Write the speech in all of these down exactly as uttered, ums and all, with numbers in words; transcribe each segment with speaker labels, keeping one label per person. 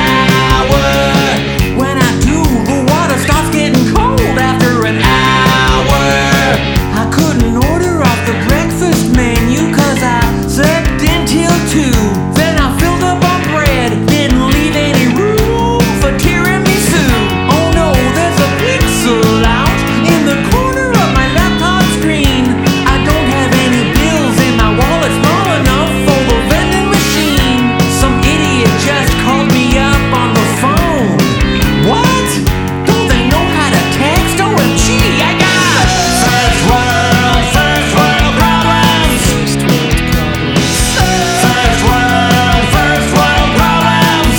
Speaker 1: shower. When I do, the water starts getting cold after an hour. I couldn't order off the breakfast menu cause I slept until two. Then I filled up on bread, didn't leave any room for tiramisu. Oh no, there's a pixel out in the corner of my laptop screen. I don't have any bills in my wallet small enough for the vending machine. Some idiot just called me up on the phone. What? Don't they know how to text? O M G, I got first world, first world problems. First world, first world problems.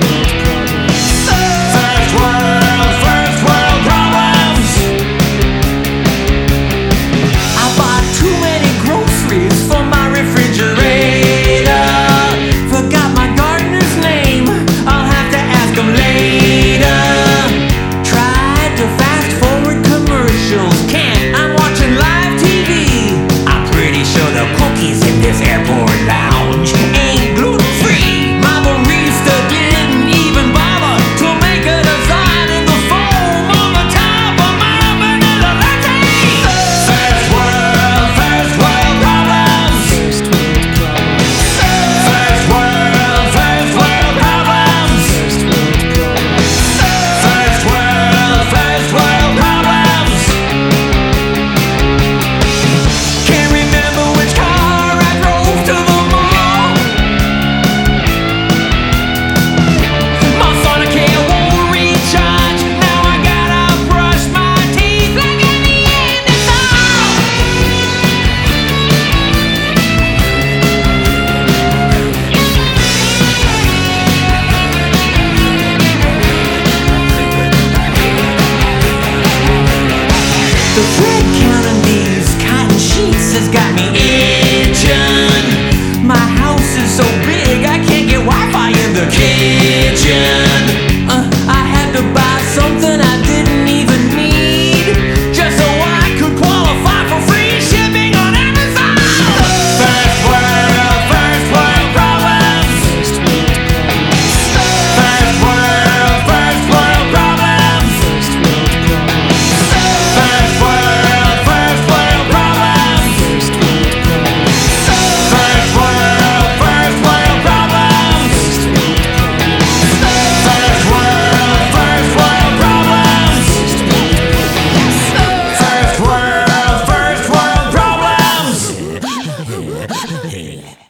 Speaker 1: First world, first world problems. I bought too many groceries for my refrigerator. Forgot my gardener's name, I'll have to ask him later. Tried to fast forward commercials, can't, I'm watching live T V. I'm pretty sure the cookies in this airport lounge ain't gluten free. My barista didn't even bother to make a design in the foam on the top of my vanilla latte. First world, first world problems. First world, first world problems. First world, first world problems. Can't remember which car I drove to the mall. My Sonicare won't recharge. Now I gotta brush my teeth like a Neanderthal. The thread count on these cotton sheets has got me itching. My house is so big I can't get Wi-Fi in the kitchen. Uh, I had to buy something I didn't even need just so I could qualify for free shipping on Amazon. First world, first world problems. First world, first world problems. First world, first world problems. First world, first world problems. First world, first world problems. First world, first world problems.